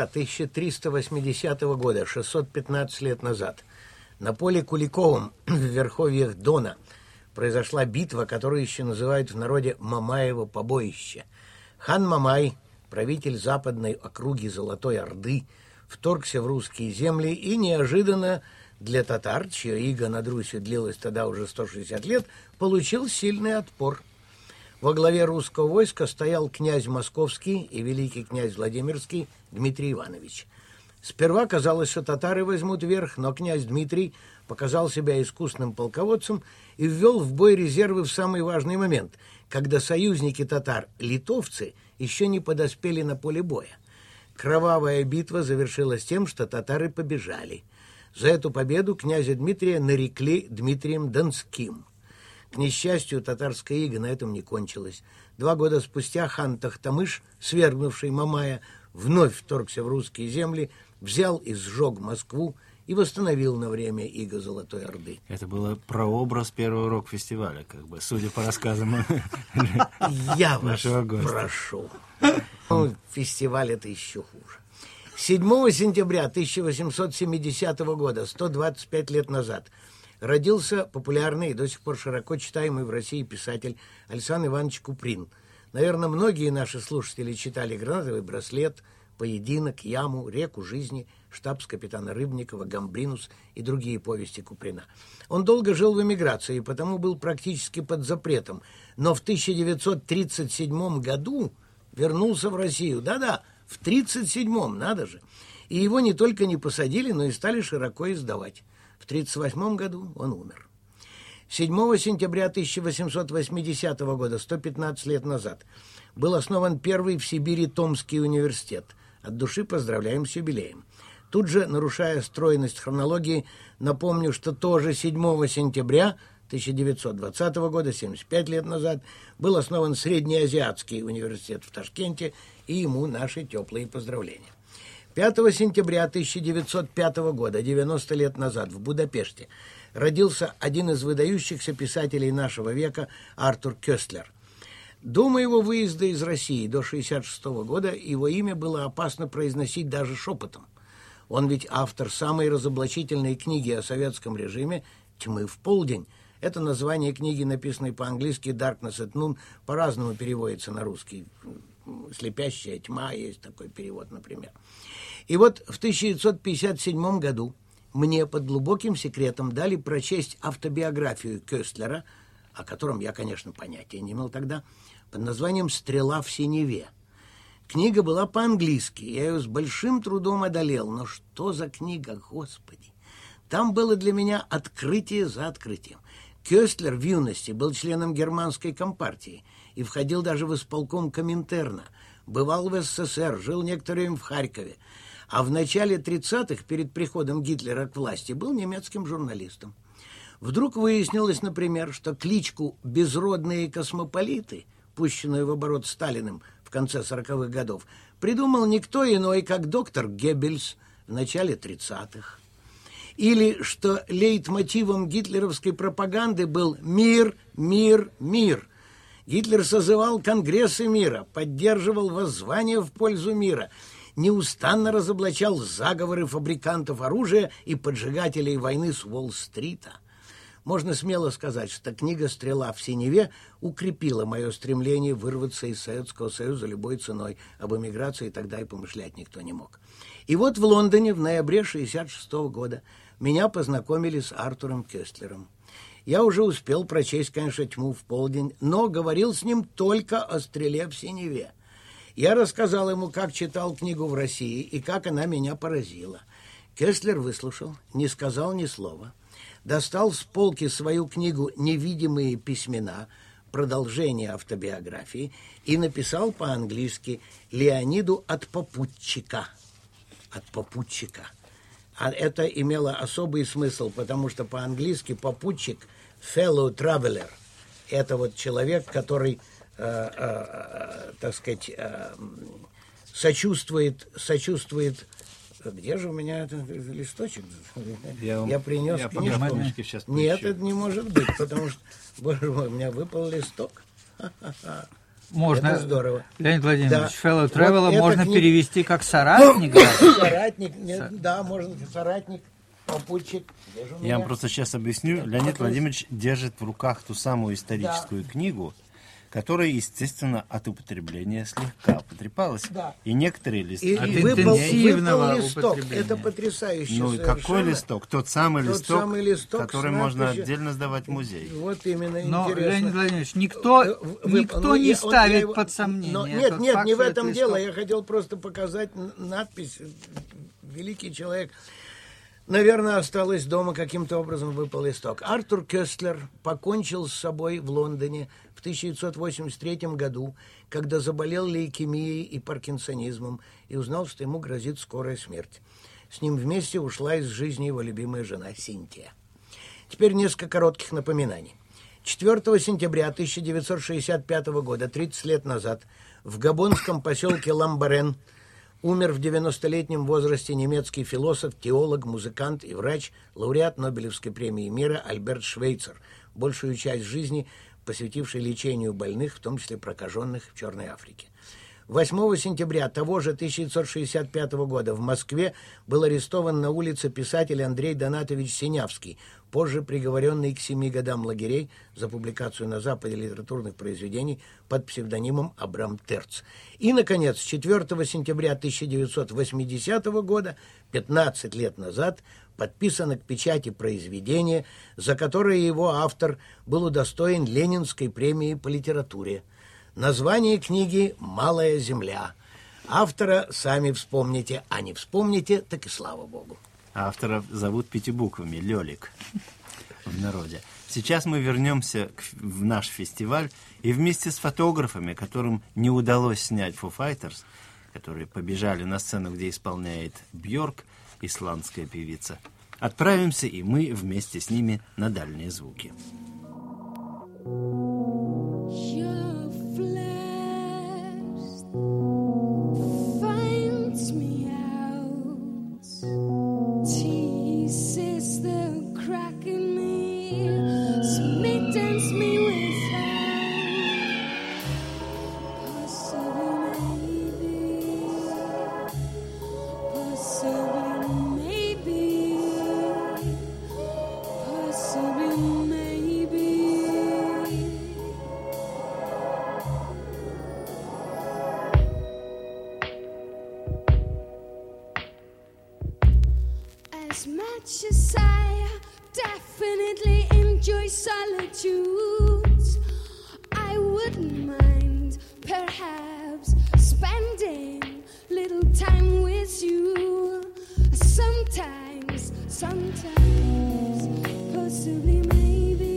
1380 года, 615 лет назад, на поле Куликовом в верховьях Дона произошла битва, которую еще называют в народе Мамаево побоище. Хан Мамай, правитель западной округи Золотой Орды, вторгся в русские земли и неожиданно для татар, чье иго над Русью длилось тогда уже 160 лет, получил сильный отпор. Во главе русского войска стоял князь Московский и великий князь Владимирский Дмитрий Иванович. Сперва казалось, что татары возьмут верх, но князь Дмитрий показал себя искусным полководцем и ввел в бой резервы в самый важный момент, когда союзники татар, литовцы, еще не подоспели на поле боя. Кровавая битва завершилась тем, что татары побежали. За эту победу князя Дмитрия нарекли Дмитрием Донским. К несчастью, татарская ига на этом не кончилась. 2 года спустя хан Тохтамыш, свергнувший Мамая, вновь вторгся в русские земли, взял и сжег Москву и восстановил на время иго Золотой Орды. Это было прообраз первого рок-фестиваля, как бы, судя по рассказам Я вас нашего гостя. прошу. Ну, фестиваль это еще хуже. 7 сентября 1870 года, 125 лет назад, родился популярный и до сих пор широко читаемый в России писатель Александр Иванович Куприн. Наверное, многие наши слушатели читали «Гранатовый браслет», «Поединок», «Яму», «Реку жизни», «Штабс-капитана Рыбникова», «Гамбринус» и другие повести Куприна. Он долго жил в эмиграции и потому был практически под запретом, но в 1937 году вернулся в Россию. Да-да, в 1937-м, надо же. И его не только не посадили, но и стали широко издавать. В 1938 году он умер. 7 сентября 1880 года, 115 лет назад, был основан первый в Сибири Томский университет. От души поздравляем с юбилеем. Тут же, нарушая стройность хронологии, напомню, что тоже 7 сентября 1920 года, 75 лет назад, был основан Среднеазиатский университет в Ташкенте, и ему наши теплые поздравления. 5 сентября 1905 года, 90 лет назад, в Будапеште, родился один из выдающихся писателей нашего века Артур Кёстлер. До моего выезда из России до 1966 года его имя было опасно произносить даже шепотом. Он ведь автор самой разоблачительной книги о советском режиме «Тьмы в полдень». Это название книги, написанной по-английски «Darkness at Noon», по-разному переводится на русский. «Слепящая тьма» есть такой перевод, например. И вот в 1957 году мне под глубоким секретом дали прочесть автобиографию Кёстлера, о котором я, конечно, понятия не имел тогда, под названием «Стрела в синеве». Книга была по-английски, я ее с большим трудом одолел, но что за книга, Господи! Там было для меня открытие за открытием. Кёстлер в юности был членом германской компартии и входил даже в исполком Коминтерна, бывал в СССР, жил некоторое время в Харькове, а в начале 30-х, перед приходом Гитлера к власти, был немецким журналистом. Вдруг выяснилось, например, что кличку «безродные космополиты», пущенную в оборот Сталиным в конце 40-х годов, придумал никто иной, как доктор Геббельс в начале 30-х. Или что лейтмотивом гитлеровской пропаганды был «мир, мир, мир». Гитлер созывал конгрессы мира, поддерживал воззвания в пользу мира, неустанно разоблачал заговоры фабрикантов оружия и поджигателей войны с Уолл-стрита. Можно смело сказать, что книга «Стрела в синеве» укрепила мое стремление вырваться из Советского Союза любой ценой. Об эмиграции тогда и помышлять никто не мог. И вот в Лондоне в ноябре 1966 года меня познакомили с Артуром Кёстлером. Я уже успел прочесть, конечно, «Тьму в полдень», но говорил с ним только о «Стреле в синеве». Я рассказал ему, как читал книгу в России и как она меня поразила. Кёстлер выслушал, не сказал ни слова. Достал с полки свою книгу «Невидимые письмена», продолжение автобиографии, и написал по-английски «Леониду от попутчика». От попутчика. А это имело особый смысл, потому что по-английски попутчик «fellow traveler» – это вот человек, который, так сказать, сочувствует. Где же у меня этот листочек? Я принес я книжку. книжки сейчас поищу. Нет, это не может быть, потому что, боже мой, у меня выпал листок. Можно, Это здорово. Леонид Владимирович, Да. fellow traveler Вот можно эта перевести как соратник. Соратник, нет, да, можно соратник, попутчик. Где же у Я меня? вам просто сейчас объясню. Леонид Владимирович держит в руках ту самую историческую книгу, которая, естественно, от употребления слегка потрепалась. Да. И некоторые листы... И От выпал интенсивного листок. употребления. Это потрясающе. Ну и какой совершенно. листок? Тот самый Тот листок, самый листок который с можно надписью. отдельно сдавать в музей. Вот именно Но, интересно. Леонид Владимирович, никто не ставит под сомнение. Но, нет, тот нет, факт, не в что этом этот дело. листок- Я хотел просто показать надпись. Великий человек. Наверное, осталось дома, каким-то образом выпал листок. Артур Кёстлер покончил с собой в Лондоне в 1983 году, когда заболел лейкемией и паркинсонизмом и узнал, что ему грозит скорая смерть. С ним вместе ушла из жизни его любимая жена Синтия. Теперь несколько коротких напоминаний. 4 сентября 1965 года, 30 лет назад, в габонском поселке Ламбарен умер в 90-летнем возрасте немецкий философ, теолог, музыкант и врач, лауреат Нобелевской премии мира Альберт Швейцер, большую часть жизни посвятивший лечению больных, в том числе прокаженных в Черной Африке. 8 сентября того же 1965 года в Москве был арестован на улице писатель Андрей Донатович Синявский, позже приговоренный к 7 годам лагерей за публикацию на Западе литературных произведений под псевдонимом Абрам Терц. И, наконец, 4 сентября 1980 года, 15 лет назад, подписано к печати произведение, за которое его автор был удостоен Ленинской премии по литературе. Название книги «Малая земля». Автора сами вспомните, а не вспомните, так и слава богу. Автора зовут 5 буквами Лёлик в народе. Сейчас мы вернемся в наш фестиваль и вместе с фотографами, которым не удалось снять Foo Fighters, которые побежали на сцену, где исполняет Бьорк, исландская певица, отправимся и мы вместе с ними на дальние звуки. As much as I definitely enjoy solitude, I wouldn't mind perhaps spending little time with you. Sometimes, possibly, maybe.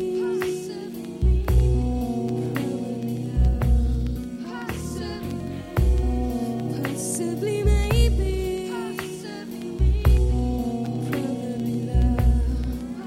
Possibly, maybe. Probably love.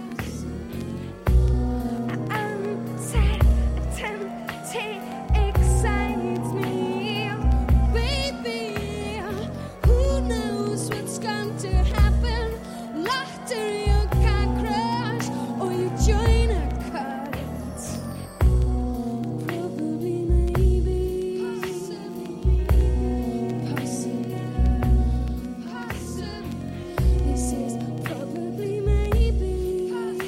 Uncertainty excites me, baby. Who knows what's going to happen? Laughter, your car crash, or you join a cult. Probably, maybe. Possibly. This is probably, maybe.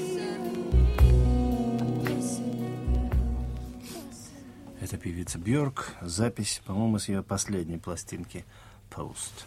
Это певица Бьорк. Запись, по-моему, с ее последней пластинки «Post».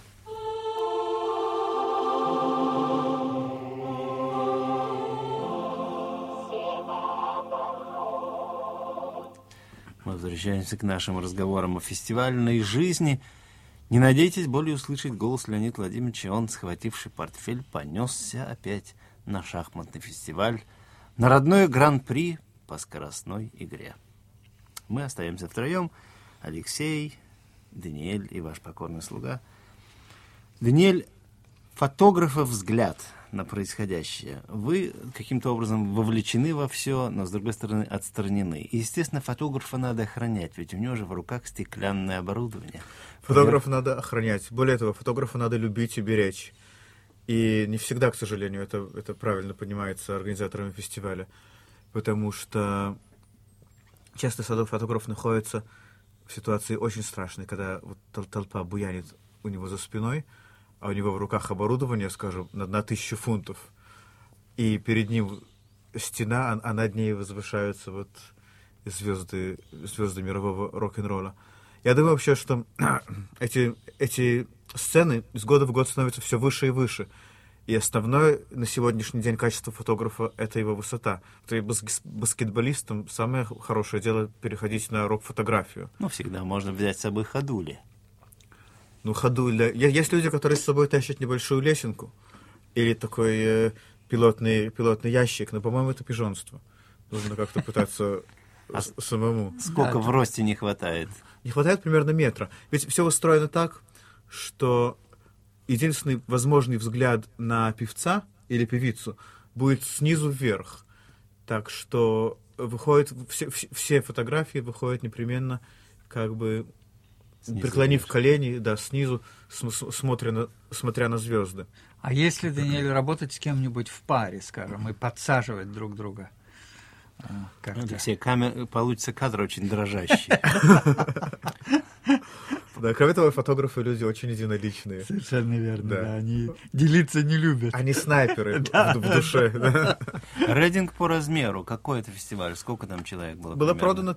Мы возвращаемся к нашим разговорам о фестивальной жизни. Не надейтесь более услышать голос Леонида Владимировича. Он, схвативший портфель, понесся опять на шахматный фестиваль, на родное гран-при по скоростной игре. Мы остаемся втроем. Алексей, Даниэль и ваш покорный слуга. Даниэль, фотографа взгляд на происходящее. Вы каким-то образом вовлечены во все, но, с другой стороны, отстранены. И, естественно, фотографа надо охранять, ведь у него же в руках стеклянное оборудование. Фотографа надо охранять. Более того, фотографа надо любить и беречь. И не всегда, к сожалению, это правильно понимается организаторами фестиваля. Потому что часто фотограф находится в ситуации очень страшной, когда вот толпа буянит у него за спиной, а у него в руках оборудование, скажем, на 1000 фунтов, и перед ним стена, а над ней возвышаются вот звезды мирового рок-н-ролла. Я думаю вообще, что эти сцены из года в год становятся все выше и выше. И основное на сегодняшний день качество фотографа — это его высота. Баскетболистам самое хорошее дело переходить на рок-фотографию. Ну, всегда можно взять с собой ходули. Ну, ходуля. Есть люди, которые с собой тащат небольшую лесенку или такой пилотный ящик, но, по-моему, это пижонство. Нужно как-то пытаться самому. Сколько в росте не хватает? Не хватает примерно метра. Ведь все устроено так, что единственный возможный взгляд на певца или певицу будет снизу вверх. Так что выходит, все фотографии выходят непременно как бы снизу преклонив вверх колени, да, снизу, смотря на звезды. А если, Даниэль, работать с кем-нибудь в паре, скажем, и подсаживать друг друга? Алексей, получится кадр очень дрожащий. Да, кроме того, фотографы люди очень единоличные. Совершенно верно, да. Они делиться не любят. Они снайперы в душе. Рейтинг по размеру. Какой это фестиваль? Сколько там человек было? Было продано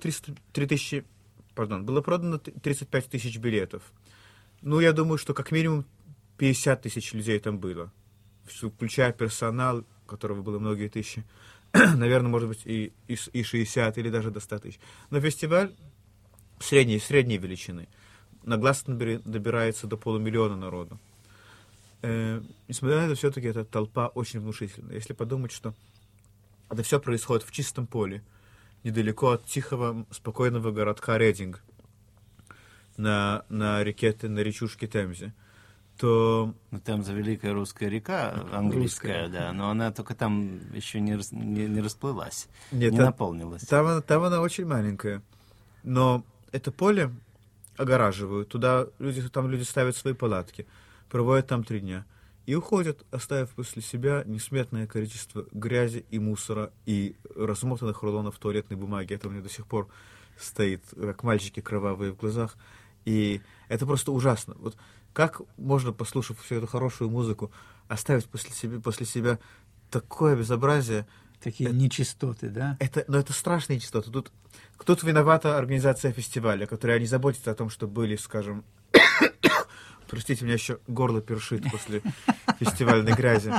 35 тысяч билетов. Ну, я думаю, что как минимум 50 тысяч людей там было. Включая персонал, которого было многие тысячи. Наверное, может быть, и 60, или даже до 100 тысяч. Но фестиваль средней величины. На Гластонбери добирается до 500 000 народу. Несмотря на это, все-таки эта толпа очень внушительная. Если подумать, что это все происходит в чистом поле, недалеко от тихого, спокойного городка Рединг, на речушке Темзе, то... Ну, там за Великая Русская река, английская, да, но она только там еще не расплылась, не наполнилась. Там она очень маленькая. Но это поле огораживают. Там люди ставят свои палатки, проводят там 3 дня и уходят, оставив после себя несметное количество грязи и мусора и размотанных рулонов туалетной бумаги. Это у меня до сих пор стоит, как мальчики кровавые в глазах. И это просто ужасно. Вот как можно, послушав всю эту хорошую музыку, оставить после себя такое безобразие? Такие нечистоты, да? Но это страшные нечистоты. Тут виновата организация фестиваля, которая не заботится о том, что были, скажем, Простите, у меня еще горло першит после фестивальной грязи.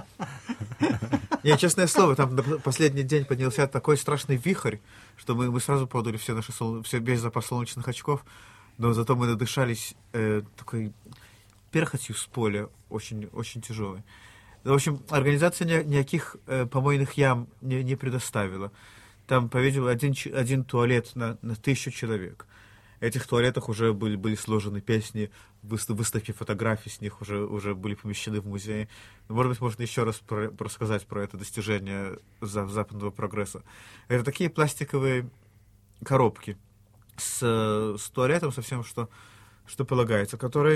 Не, честное слово, там на последний день поднялся такой страшный вихрь, что мы сразу продали все весь запас солнечных очков, но зато мы надышались такой перхотью с поля, очень, очень тяжелой. В общем, организация никаких помойных ям не предоставила. Там, по-видимому, один туалет на 1000 человек. В этих туалетах уже были сложены песни, выставки фотографий с них уже были помещены в музее. Может быть, можно еще раз рассказать про это достижение западного прогресса. Это такие пластиковые коробки с туалетом, со всем, что полагается,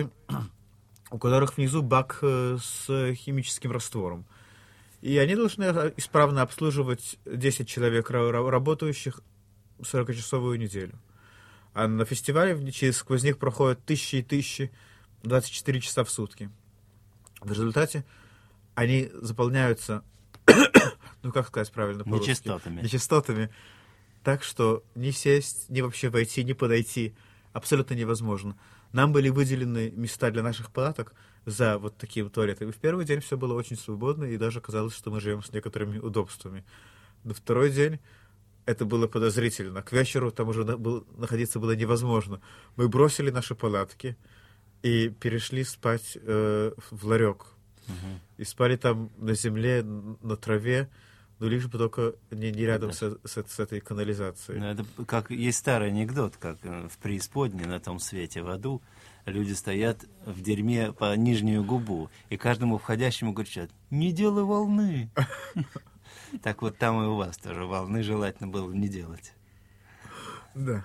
у которых внизу бак с химическим раствором. И они должны исправно обслуживать 10 человек, работающих 40-часовую неделю. А на фестивале через сквозь проходят тысячи и тысячи 24 часа в сутки. В результате они заполняются, ну как сказать правильно по-русски? Нечистотами. Так что ни сесть, ни вообще войти, ни подойти абсолютно невозможно. Нам были выделены места для наших палаток за вот такие туалеты. И в первый день все было очень свободно, и даже казалось, что мы живем с некоторыми удобствами. На второй день это было подозрительно. К вечеру там уже находиться было невозможно. Мы бросили наши палатки и перешли спать в ларек. И спали там на земле, на траве, но лишь бы только не рядом с этой канализацией. Ну, это как есть старый анекдот, как в преисподней, на том свете, в аду, люди стоят в дерьме по нижнюю губу, и каждому входящему кричат: «Не делай волны!» Так вот там и у вас тоже волны желательно было не делать. Да.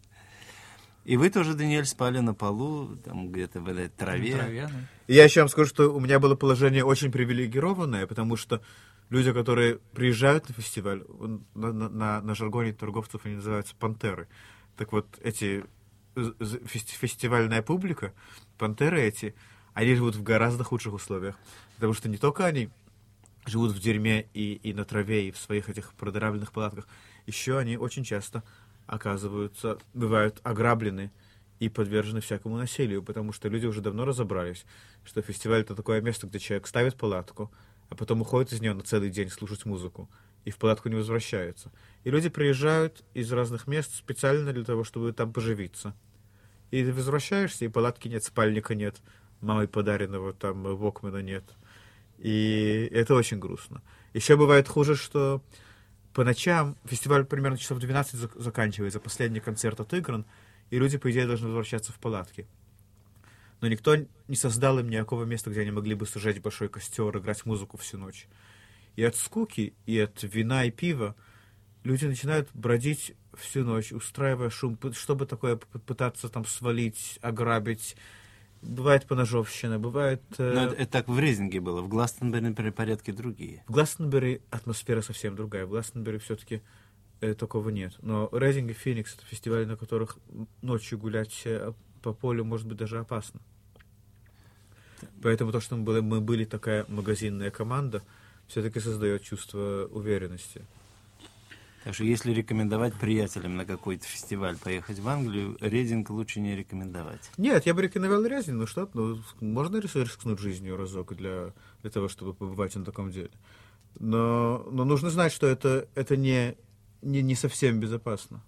И вы тоже, Даниэль, спали на полу, там где-то в этой траве. И я еще вам скажу, что у меня было положение очень привилегированное, потому что люди, которые приезжают на фестиваль, на жаргоне торговцев они называются пантеры. Так вот, эти фестивальная публика, пантеры эти, они живут в гораздо худших условиях. Потому что не только они живут в дерьме и на траве, и в своих этих продырявленных палатках, еще они очень часто бывают ограблены и подвержены всякому насилию, потому что люди уже давно разобрались, что фестиваль — это такое место, где человек ставит палатку, а потом уходит из нее на целый день слушать музыку, и в палатку не возвращается. И люди приезжают из разных мест специально для того, чтобы там поживиться. И ты возвращаешься, и палатки нет, спальника нет, мамой подаренного там Вокмана нет. И это очень грустно. Еще бывает хуже, что по ночам фестиваль примерно часов 12 заканчивается, последний концерт отыгран, и люди, по идее, должны возвращаться в палатки. Но никто не создал им никакого места, где они могли бы сжечь большой костер, играть музыку всю ночь. И от скуки, и от вина и пива люди начинают бродить всю ночь, устраивая шум, чтобы такое пытаться там свалить, ограбить. Бывает поножовщина, бывает... Но это так в Рейзинге было. В Гластенбери, например, порядки другие. В Гластенбери атмосфера совсем другая. В Гластенбери все-таки такого нет. Но Рейзинг и Феникс — это фестивали, на которых ночью гулять по полю может быть даже опасно. Поэтому то, что мы были такая магазинная команда, все-таки создает чувство уверенности. Так что если рекомендовать приятелям на какой-то фестиваль поехать в Англию, Рейдинг лучше не рекомендовать. Нет, я бы рекомендовал Рейдинг, можно рискнуть жизнью разок для того, чтобы побывать на таком деле. Но нужно знать, что это не совсем безопасно.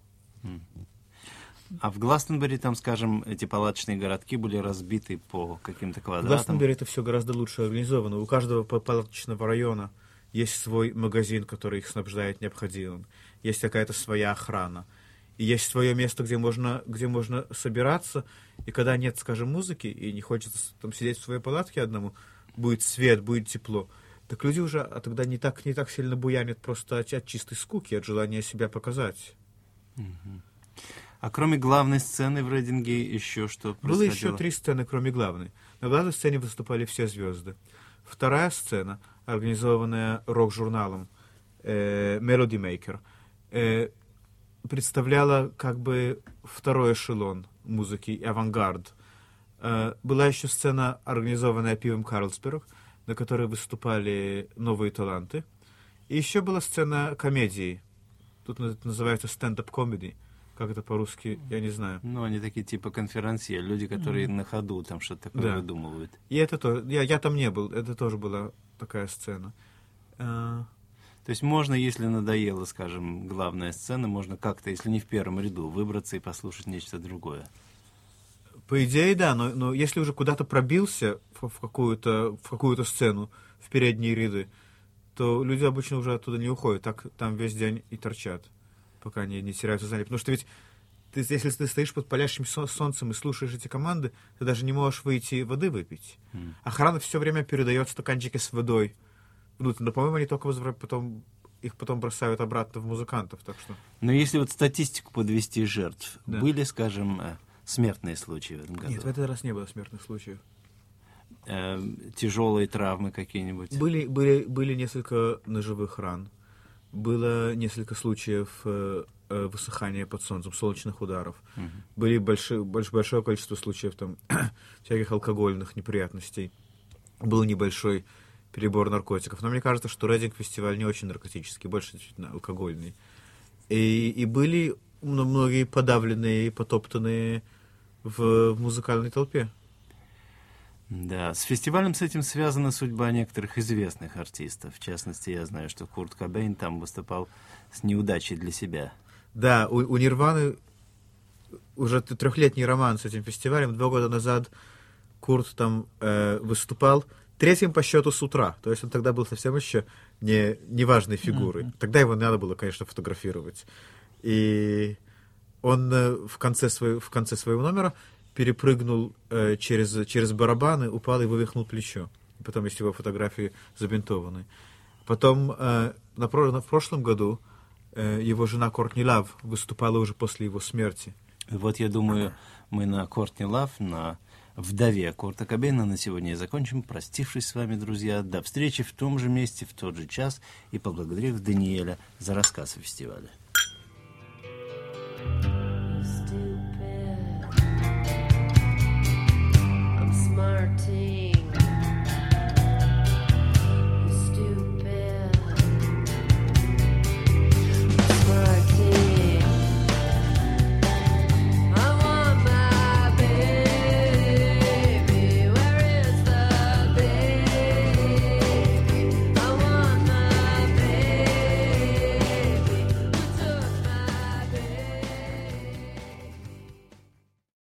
А в Гластенбери, там, скажем, эти палаточные городки были разбиты по каким-то В квадратам. Гластенбери это все гораздо лучше организовано. У каждого палаточного района есть свой магазин, который их снабжает необходимым. Есть какая-то своя охрана. И есть свое место, где можно собираться. И когда нет, скажем, музыки, и не хочется там сидеть в своей палатке одному, будет свет, будет тепло, так люди уже тогда не так сильно буянят просто от чистой скуки, от желания себя показать. А кроме главной сцены в Рейдинге еще что происходило? Было еще 3 сцены, кроме главной. На главной сцене выступали все звезды. Вторая сцена, организованная рок-журналом Melody Maker, представляла как бы второй эшелон музыки, авангард. Была еще сцена, организованная пивом Карлсберг, на которой выступали новые таланты. И еще была сцена комедии. Тут это называется stand-up comedy, Как это по-русски, я не знаю. Ну, они такие типа конферансье, люди, которые на ходу там что-то такое Да. выдумывают. И это тоже, я там не был, это тоже была такая сцена. То есть можно, если надоела, скажем, главная сцена, можно как-то, если не в первом ряду, выбраться и послушать нечто другое. По идее, да, но если уже куда-то пробился в какую-то сцену, в передние ряды, то люди обычно уже оттуда не уходят, так там весь день и торчат, пока не теряют сознание. Потому что ведь если ты стоишь под палящим солнцем и слушаешь эти команды, ты даже не можешь выйти воды выпить. Охрана все время передает стаканчики с водой. Ну, по-моему, они только их потом бросают обратно в музыкантов, так что... Но если вот статистику подвести жертв, Да. были, скажем, смертные случаи в этом году? Нет, в этот раз не было смертных случаев. Тяжелые травмы какие-нибудь? Были несколько ножевых ран. Было несколько случаев высыхания под солнцем, солнечных ударов. Были большое количество случаев там, всяких алкогольных неприятностей. Был небольшой перебор наркотиков. Но мне кажется, что Рейдинг-фестиваль не очень наркотический, больше действительно алкогольный. И были многие подавленные, потоптанные в музыкальной толпе. Да, с фестивалем с этим связана судьба некоторых известных артистов. В частности, я знаю, что Курт Кобейн там выступал с неудачей для себя. Да, у Нирваны уже трехлетний роман с этим фестивалем. 2 года назад Курт там выступал третьим по счету с утра. То есть он тогда был совсем еще не важной фигурой. Тогда его надо было, конечно, фотографировать. И он в конце своего номера перепрыгнул через барабаны, упал и вывихнул плечо. И потом есть его фотографии забинтованы. Потом в прошлом году его жена Кортни Лав выступала уже после его смерти. Вот я думаю, мы на Кортни Лав, на вдове Курта Кобейна на сегодня и закончим. Простившись с вами, друзья, до встречи в том же месте, в тот же час. И поблагодарив Даниэля за рассказ о фестивале. Stupid. I'm smarting.